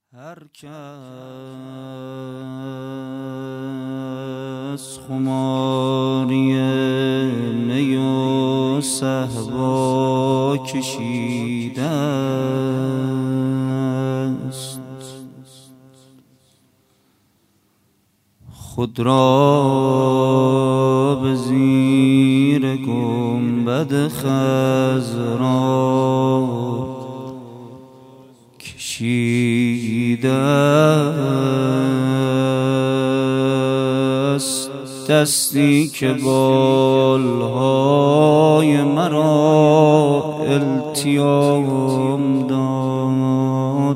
هر کس خماری می و صهبا کشیده است، خود را به زیر گنبد خضرا کشیده است. دستی که بالهای مرا التیام داد،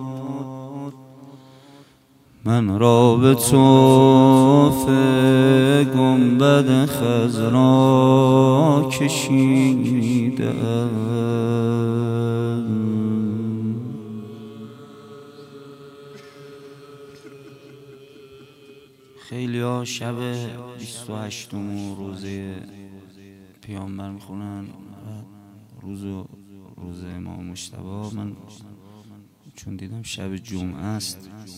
من را به طوف گنبد خضرا کشیده. خیلی ها شب 28 روزه پیامبر میخونن، روز امام مجتبی. من چون دیدم شب جمعه است،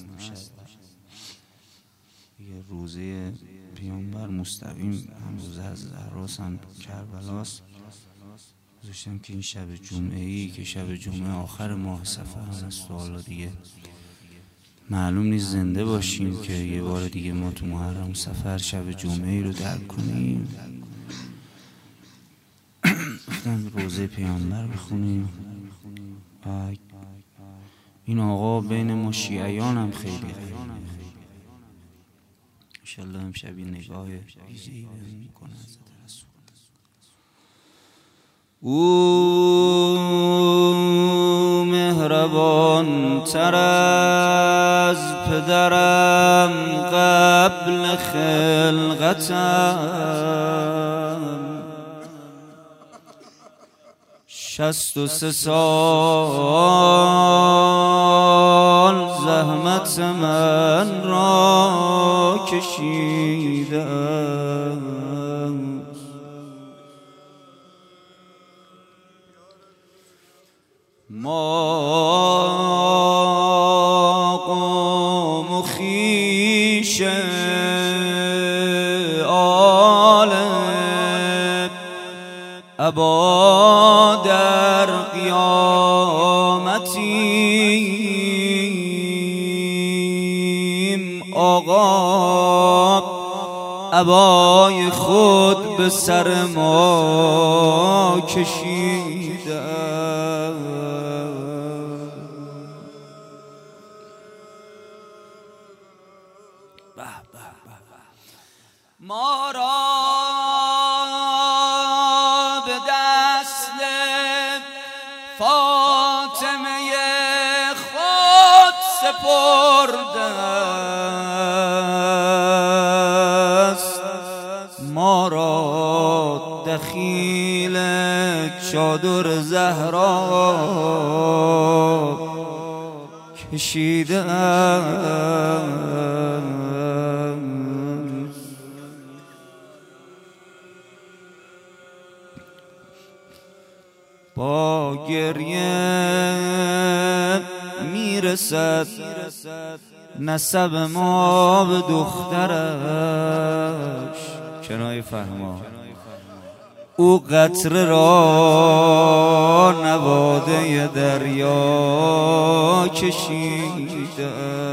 یه روزه پیامبر مستقیم هم روزه از زهراست هم کربلاست، گذاشتم که این شب جمعه ای که شب جمعه آخر ماه صفر است، حالا دیگه معلوم نیست زنده باشیم که یه بار دیگه ما تو محرم صفر شب جمعه ای رو درک کنیم. گفتم روزه پیامبر بخونیم. این آقا بین ما شیعیان هم خیلی انشالله امشب این نگاه ویژه‌ای بهمون میکنه حضرت رسول. او مهربان تر از پدرم قبل خلقتم، 63 سال زحمت من را کشیده. ما قوم و خویش آل ابا در قیامتیم، آقا ابای خود به سر ما کشیده. ما را به دست فاطمه خود سپرده است، ما را دخیل چادر زهرا کشیده است. با گریه میرسد نسب ما به دخترش، کنایه فهما. او قطره را نواده دریا کشیده.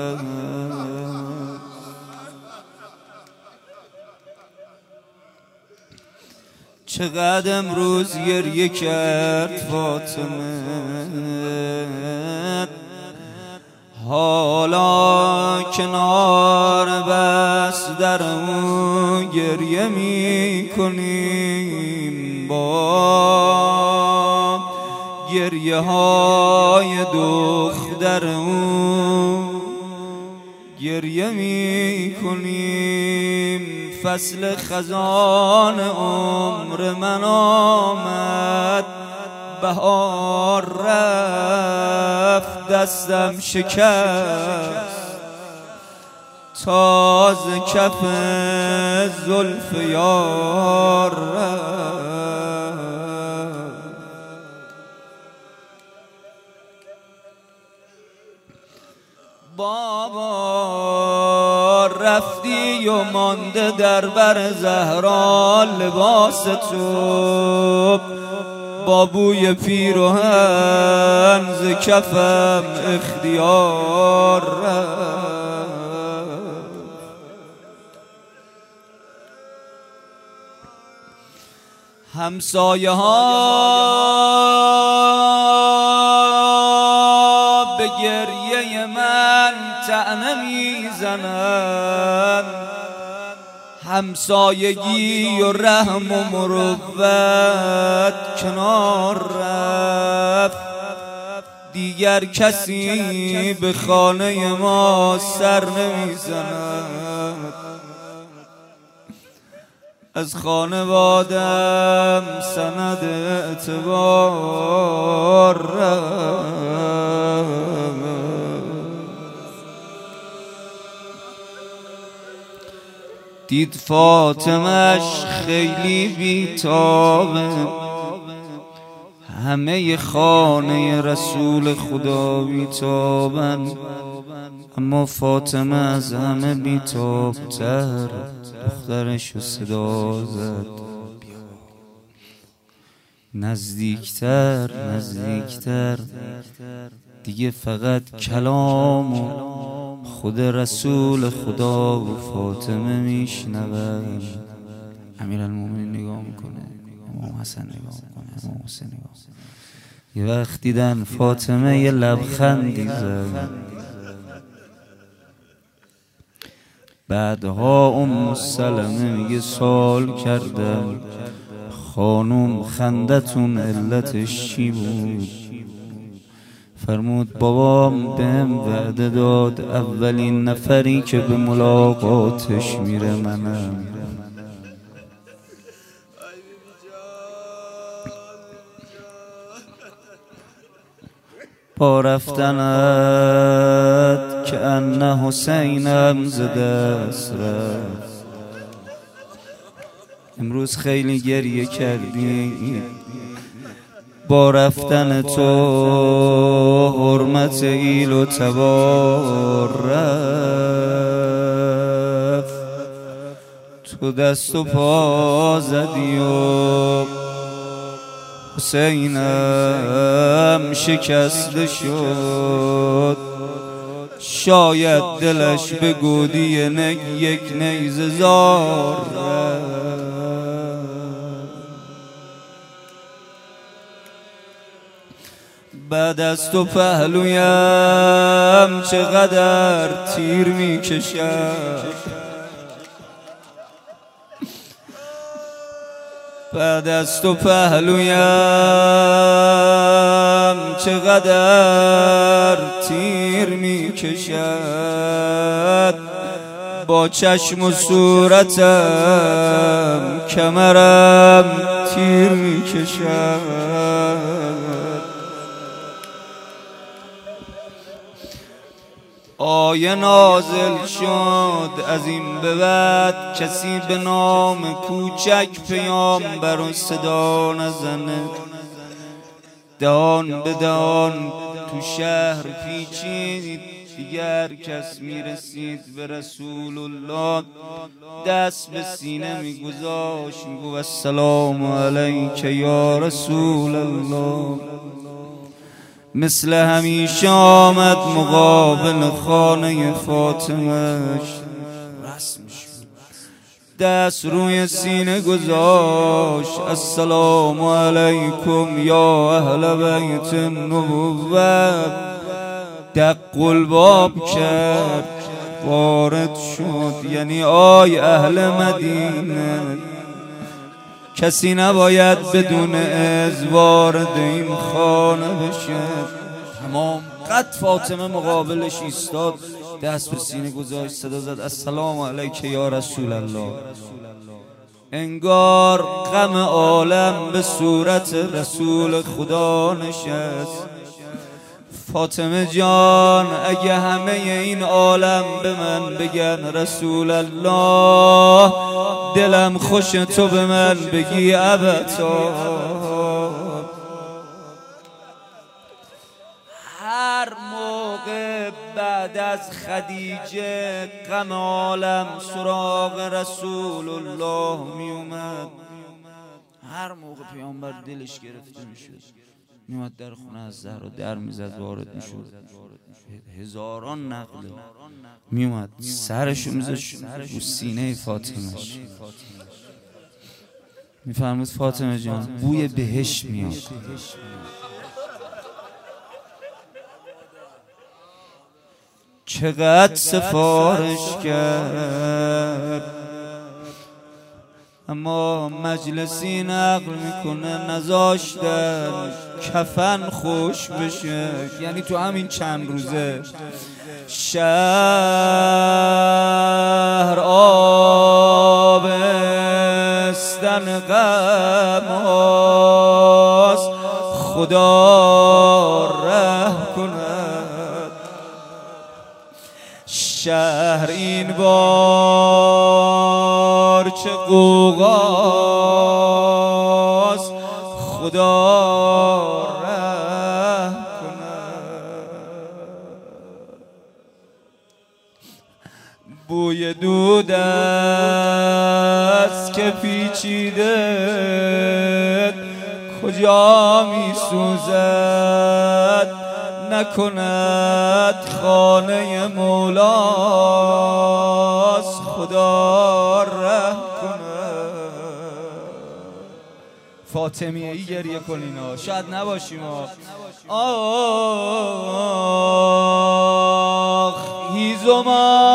چقدر امروز گریه کرد فاطمه، حالا کنار بس در اون گریه می کنیم، با گریه های دختر اون گریه می کنیم. فصل خزان عمر من آمد، بهار رفت دستم شکست، تازه کف زلف یار رفت. بابا رفتی و مانده در بر زهرا لباس تو، با بوی پیراهن ز کفم اختیار رفت. همسایه ها به گریه من طعنه میزنند، همسایگی و رحم و مروت کنار رفت. دیگر کسی به خانه ما سر نمیزند، از خانوادم سند اعتبار رفت. دید فاطمش خیلی بی‌تابه، همه خانه رسول خدا بی‌تابن، اما فاطمه از همه بی‌تاب‌تر دخترشو صدا زد. نزدیکتر نزدیکتر، دیگه فقط کلام و خود رسول خدا و فاطمه میشنون. امیرالمومنین نگاه میکنه، امام حسن نگاه میکنه، امام حسین نگاه میکنه. یه وقت دیدن فاطمه یه لبخندی زد. بعدها ام سلمه میگه سوال کردم خانوم خندتون علتش چی بود؟ فرمود بابام بهم وعده داد اولین نفری که به ملاقاتش میره منم. با رفتنت که انه حسینم ز دست رفت. امروز خیلی گریه کردی، با رفتن تو حرمت ایل و تبار رفت. تو دست و پا زدی و حسینم شکسته شد، شاید دلش به گودی یک نیزه زار رفت. بعد از تو پهلویم چقدر تیر میکشد، بعد از تو پهلویم چقدر تیر میکشد، با چشم و صورتم کمرم تیر میکشد. آیه نازل شد از این به بعد کسی به نام کوچک پیامبر و صدا نزنه. دهان به دهان تو شهر پیچید، دیگر کس میرسید به رسول الله دست به سینه میگذاشت، میگو السلام علیک یا رسول الله. مثل همیشه آمد مقابل خانه فاطمهش، دست روی سینه گذاشت السلام علیکم یا اهل بیت النبوت. دق الباب کرد، وارد شد، یعنی آی اهل مدینه، کسی نباید بدون اذن وارد این خانه بشه. تمام قد فاطمه مقابلش ایستاد، دست به سینه گذاشت، صدا زد السلام علیک یا رسول الله. انگار غم عالم به صورت رسول خدا نشست. فاطمه جان اگه همه این عالم به من بگن رسول الله، دلم خوش تو به من بگی ابتا. هر موقع بعد از خدیجه غم عالم سراغ رسول الله می اومد. هر موقع پیامبر دلش گرفته میشد میومد در خونه از زهرا در میزد، وارد میشد. هزاران نقل میومد سرشو میذاشت رو سینه فاطمهش، میفرمود فاطمه جان بوی بهشت میاد. چقدر سفارش کرد اما مجلسی نقل میکنه نذاشتن کفن خوش بشه. یعنی تو همین چند روزه شهر آبستن غم هاست، خدا رحم کند. شهر این بار چه غوغاست، خدا رحم کند. بوی دود است که پیچیده کجا می سوزد، نکند خانه مولاست، خدا رحم کند. فاطمیه ای گریه کنینا، شاید نباشیم. آخ هیزم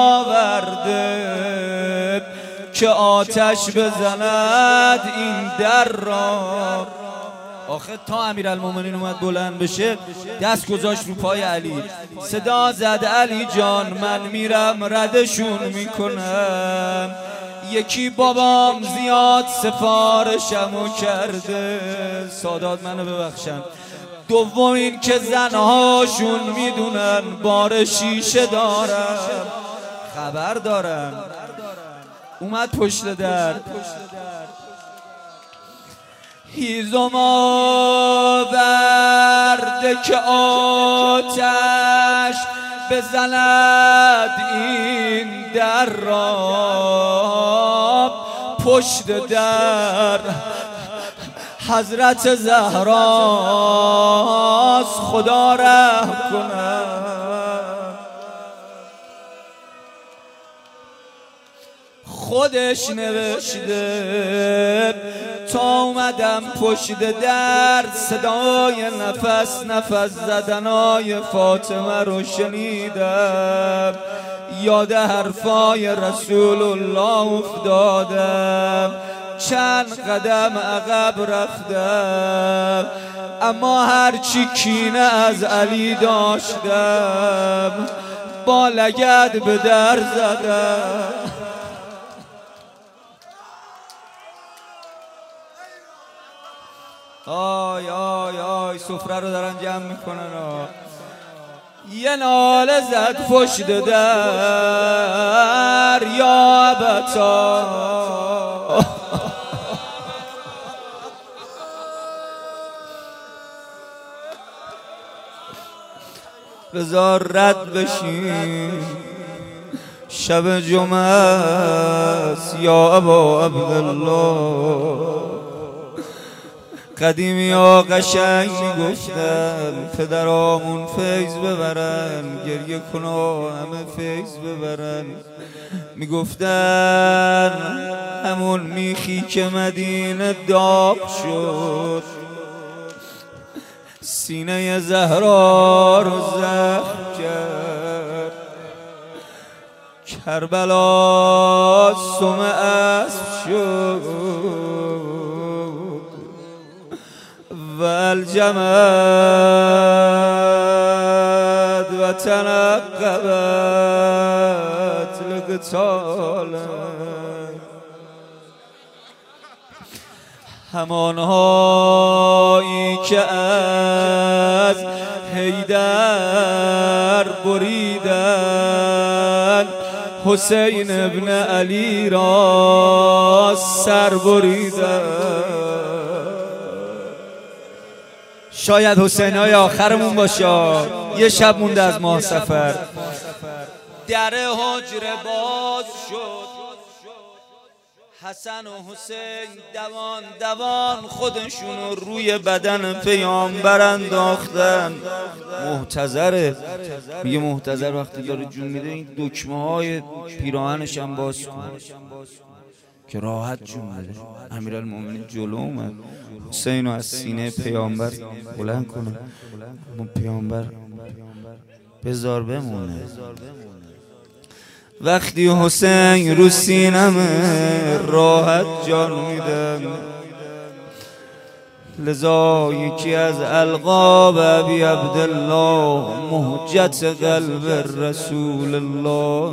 آورده که آتش بزند این در را. آخه تا امیرالمومنین اومد بلند بشه دست گذاشت رو پای علی، صدا زد علی جان من میرم ردشون میکنم. یکی بابام زیاد سفارشمو کرده، سادات منو ببخشن. دوم این که زنهاشون میدونن بار شیشه دارم، خبر دارم. اومد پشت در هیزم آورده که آتش بزند این در را. پشت در حضرت زهراست، خدا رحم کند. خودش نوشته تا اومدم پشت در صدای نفس نفس زدنای فاطمه رو شنیدم، یاد حرفای رسول الله افتادم. چند قدم عقب رفتم اما هرچی کینه از علی داشتم با لگد به در زدم. آی آی آی سفره رو دارن جمع میکنن. یه ناله زد پشت در یا ابتا، بذار رد بشیم شب جمعه است یا ابا عبدالله. قدیمی ها قشنگ میگفتن پدرامون فیض ببرن، گریه کنا همه فیض ببرن. میگفتن همون میخی که مدینه داغ شد سینه زهرا رو زخم کرد. کربلا سم اسب شد و الجمد و تنقبت لقتاله. همانهایی که از حیدر بریدن حسین ابن علی را سر بریدن. شاید حسین های آخرمون باشه. یه شب مونده از ماه سفر، در حجره باز شد. حسن و حسین دوان دوان خودشونو روی بدن پیامبر انداختن. محتضره، میگه محتضر وقتی داره جون میده این دکمه های پیراهنش هم باز کن که راحت جون بده. امیرالمومنین جلو اومد، حسین رو از سینه پیامبر بلند کنه، پیامبر بذار بمونه. وقتی حسین رو سینمه راحت جان میدم، لذا یکی از القاب ابی عبدالله مهجت قلب رسول الله،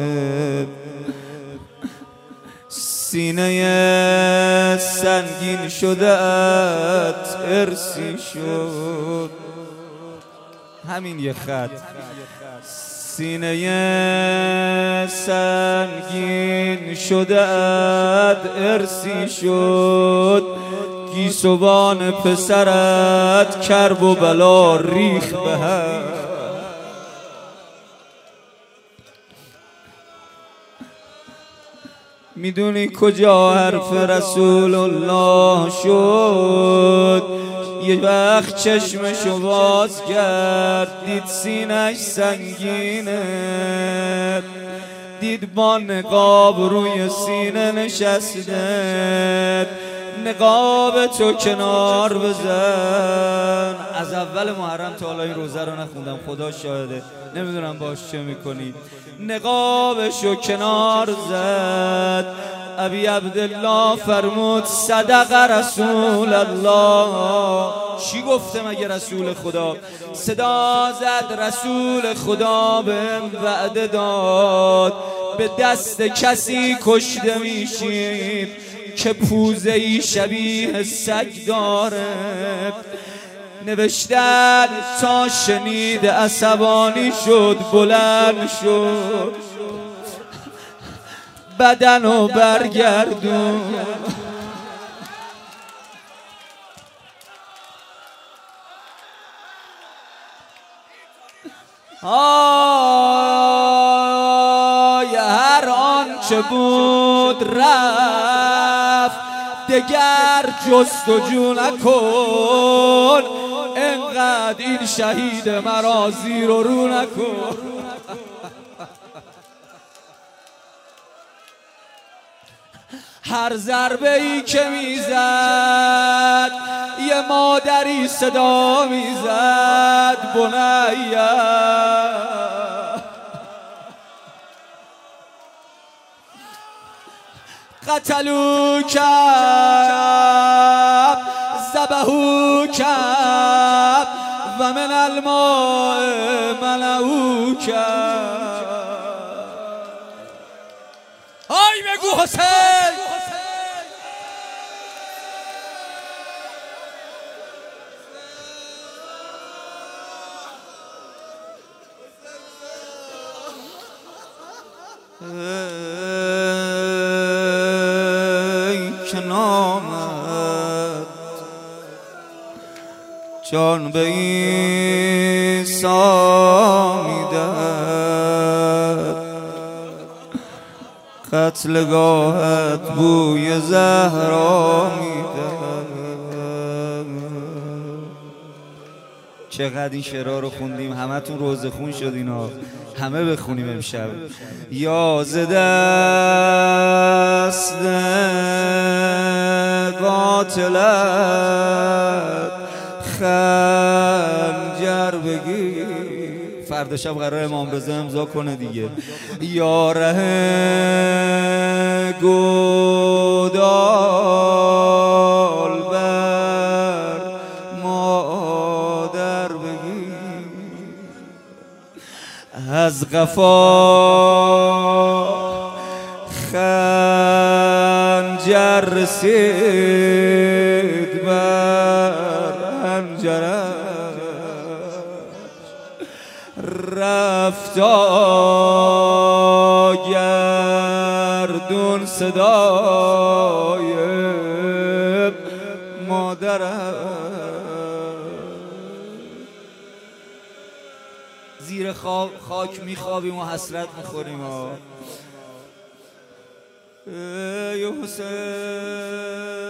سینه سنگین شده ات ارسی شد. همین یه خط، سینه سنگین شده ات ارسی شد. گیسوان پسرت کرب و بلا ریخ به هم. میدونی کجا حرف رسول الله شد؟ یه وقت چشمشو باز کرد، دید سینش سنگینه، دید با نقاب روی سینه نشسته. نقاب تو کنار بزن. از اول محرم تا حالا این روزه رو نخوندم، خدا شاهده، نمیدونم باش چه میکنی. نقابشو کنار زد. ابی عبدالله فرمود صدق رسول الله. چی گفته مگه رسول خدا؟ صدا زد رسول خدا بهم وعده داد به دست کسی کشته میشید که پوزه‌ای شبیه سگ داره. نوشتن تا شنید عصبانی شد، بلند شد، بدنو برگردون. هر آنچه بود رفت، دگر جستجو نکن. انقدر این شهید مرا زیر و رو نکن. هر ضربه ای که میزد یه مادری صدا میزد، بنیه قتلو کب ذبحو کب و من الماء ملئو کب. آی بگو حسین، که نامد جان به عیسی میدهد. قتلگاهت بوی زهرا میدهد. چقدر این شعرها رو خوندیم، همتون روزه خون شد. اینا همه بخونیم امشب. یا ز دست قاتلت خنجر بگیر. فردا شب قرار امام رضا امضا کنه دیگه. یا ره گودال بر مادر بگیر. از قفا خنجر رسید بر حنجرش، رفتا گردون صدای مادرم. خاک میخوابیم و حسرت میخوریم. ای حسین